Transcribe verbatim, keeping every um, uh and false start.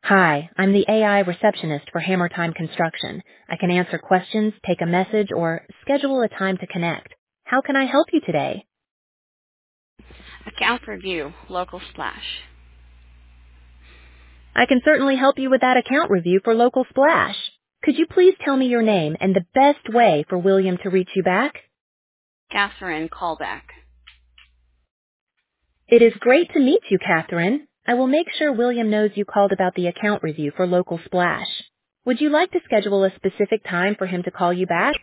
Hi, I'm the A I receptionist for Hammer Time Construction. I can answer questions, take a message, or schedule a time to connect. How can I help you today? Account review, local splash. I can certainly help you with that account review for Local Splash. Could you please tell me your name and the best way for William to reach you back? Catherine, callback. It is great to meet you, Catherine. I will make sure William knows you called about the account review for Local Splash. Would you like to schedule a specific time for him to call you back?